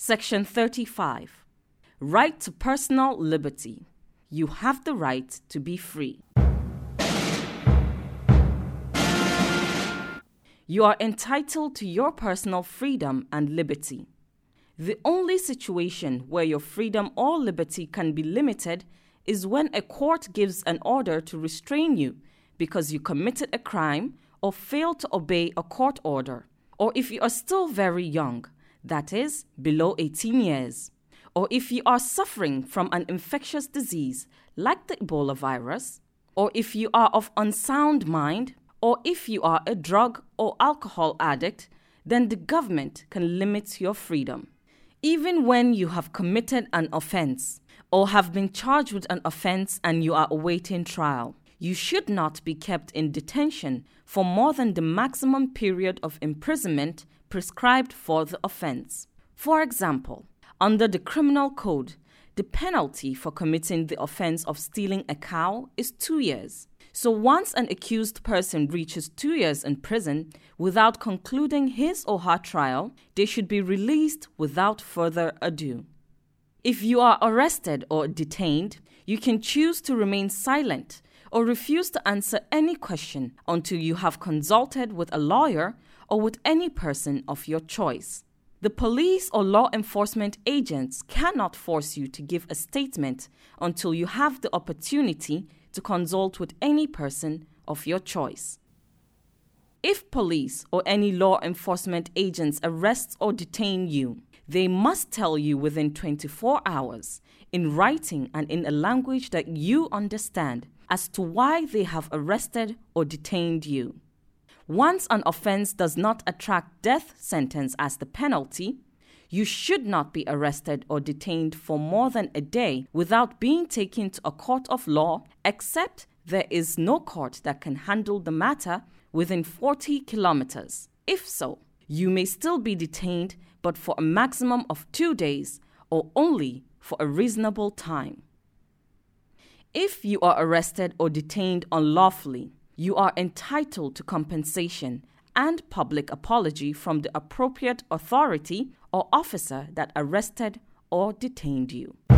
Section 35. Right to personal liberty. You have the right to be free. You are entitled to your personal freedom and liberty. The only situation where your freedom or liberty can be limited is when a court gives an order to restrain you because you committed a crime or failed to obey a court order, or if you are still very young, that is, below 18 years, or if you are suffering from an infectious disease like the Ebola virus, or if you are of unsound mind, or if you are a drug or alcohol addict, then the government can limit your freedom. Even when you have committed an offense or have been charged with an offense and you are awaiting trial, you should not be kept in detention for more than the maximum period of imprisonment prescribed for the offense. For example, under the Criminal Code, the penalty for committing the offense of stealing a cow is 2 years. So once an accused person reaches 2 years in prison without concluding his or her trial, they should be released without further ado. If you are arrested or detained, you can choose to remain silent or refuse to answer any question until you have consulted with a lawyer or with any person of your choice. The police or law enforcement agents cannot force you to give a statement until you have the opportunity to consult with any person of your choice. If police or any law enforcement agents arrest or detain you, they must tell you within 24 hours, in writing and in a language that you understand, as to why they have arrested or detained you. Once an offense does not attract death sentence as the penalty, you should not be arrested or detained for more than a day without being taken to a court of law, except there is no court that can handle the matter within 40 kilometers. If so, you may still be detained, but for a maximum of 2 days or only for a reasonable time. If you are arrested or detained unlawfully, you are entitled to compensation and public apology from the appropriate authority or officer that arrested or detained you.